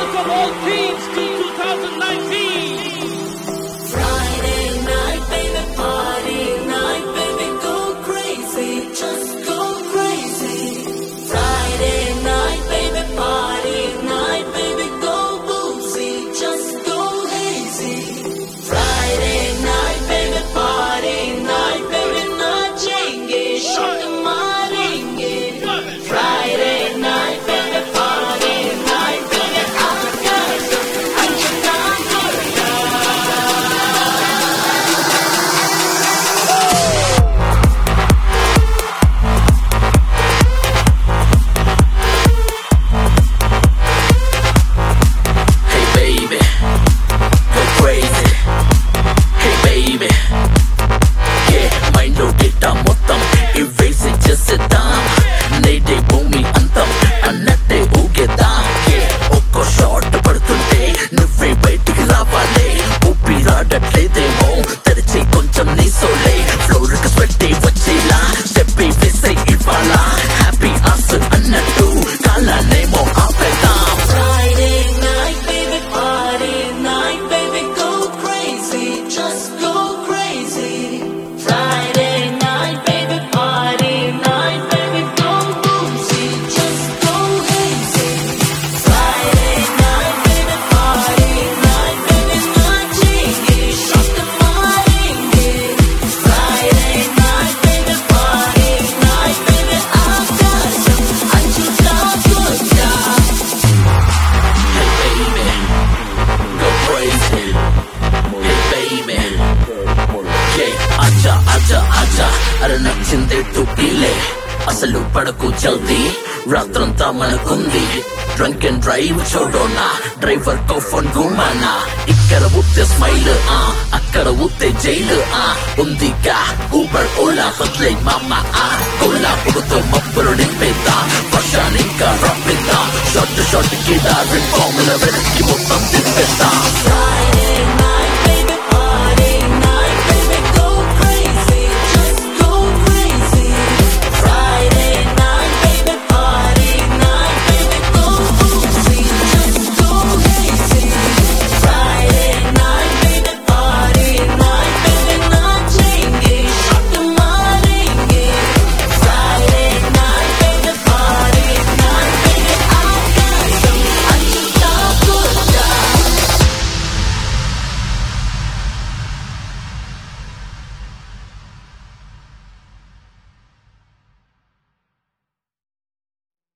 welcome all teams to 2019. Friday night, baby, party night, baby, go crazy, just go crazy. Friday night, baby, party night, baby, go boozy, just go hazy. Friday night, baby, party night, baby, nachenge, shot marenge. Friday night, baby, party night, baby, aakaasham anchana korta. Hey baby, go crazy. Hey baby, yeah, mind lo data మొత్తం erase చేసేద్దాం. నేడే భూమి అంతం అన్నట్టే ఊగేద్దాం. Yeah, ఒక్కో shot పడుతుంటే నువ్వే బయటికి రావాలి. ఊపిరాడట్లేదేమో తెరిచి కొంచెం నీ సోలే. ఫ్లోర్ కి స్వెట్టే వచ్చేలా స్టెప్పే వేసే ఇవ్వాలా. హ్యాపీ ఆన్సర్ అన్నట్టు కాలానేమో ఆపేద్దాం. Friday night, baby, party night, baby, go crazy, just go crazy. Friday night, baby, party night, baby, go boozy, just go hazy. Friday night, baby, party night, baby, nachenge, shot marenge. Friday night, baby, party night, baby, aakaasham anchana korta. Hey baby, go crazy. Hey baby, yeah, aja, అరే నచ్చిందే తుపిలే. అసలు పడకు జల్దీ, రాత్రంతా మనకుంది. Drunk and drive చూడోనా, driver కో phone గుమానా. ఇక్కడ ఊతే స్మైల్, అక్కడ ఊతే జైలు. ఉందిగా ఊబర్ ఓలా వదిలే మామ. కోలా పొగతో మబ్బులు నింపేద్దాం, వర్షాన్ని ఇంకా రప్పిద్దాం. షార్ట్ కి దారి ఫార్ములా వెనక్కి మొత్తం తిప్పేద్దాం.